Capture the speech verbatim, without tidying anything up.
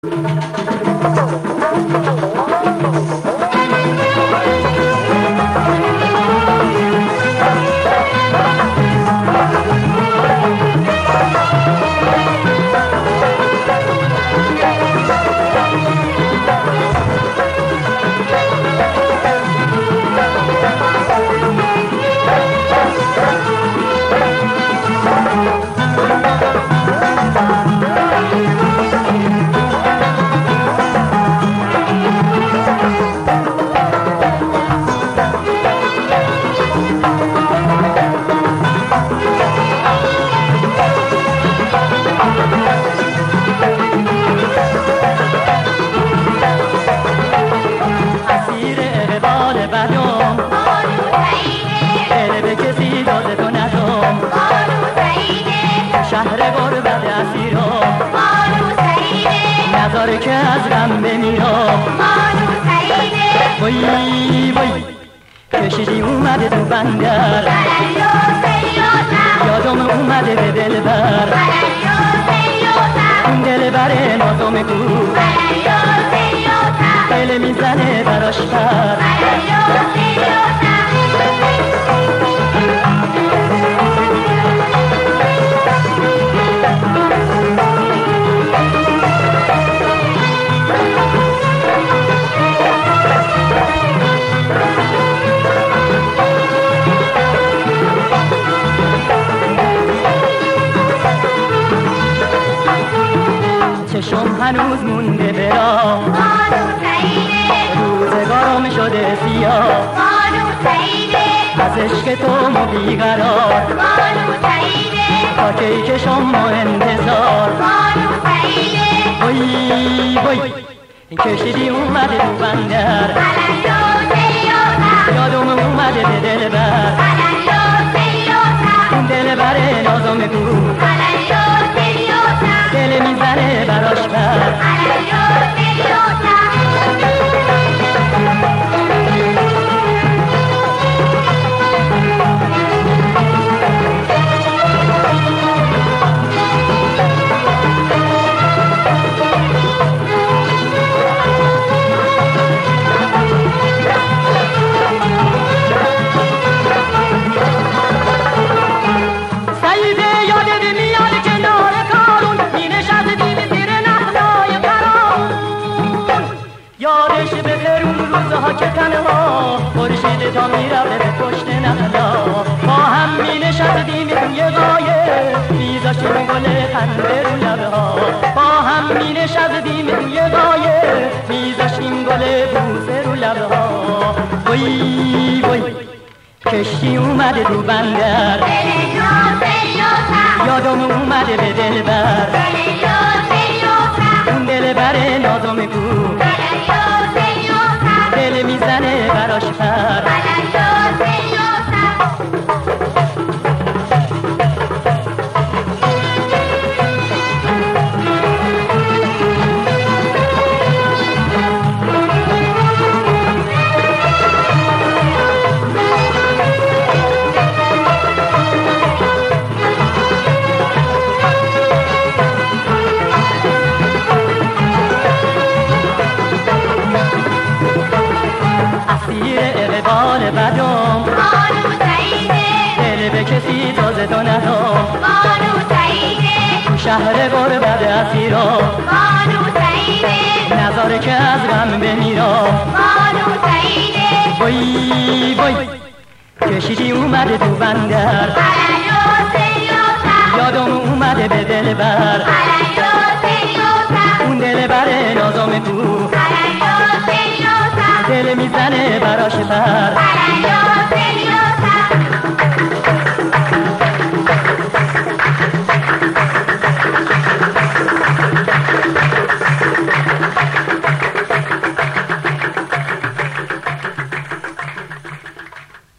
شهر غربت اسیرم نذاره که از غم بمیرم. وای وای کشیدی اومده تو بندر، یادم اومده به دلبر، اون دلبر نازم کو دل میزنه براش پر. چشم هنوز مونده برا، روزگارم شده سیاه، از عشق تو ما بیقرار، تا کی کشم ما انتظار. وای وای کشیدی اومده تو بندر، یادم اومده به دلبر، اون دلبر نازم کو دل میزنه براش پر. یادش به درون روزها که تنها خورشید تا میرفته به پشت نخلا، با هم می نشستیم توی قایه میذاشتیم گل خنده رو لبها، با هم می نشستیم توی قایه میذاشتیم گل بوسه رو لبها. وای وای کشتی اومده تو بندر، یادم اومده به دلبر، اون دلبر نازم کو دل میزنه براش پر. اقبال بدم دل به کسی تازه تو ندام، تو شهر غربت اسیرم نذاره که از غم بمیرم. وای وای کشیدی اومده تو بندر، یادم اومده به دلبر، اون دلبر نازم کو دل میزنه براش پر.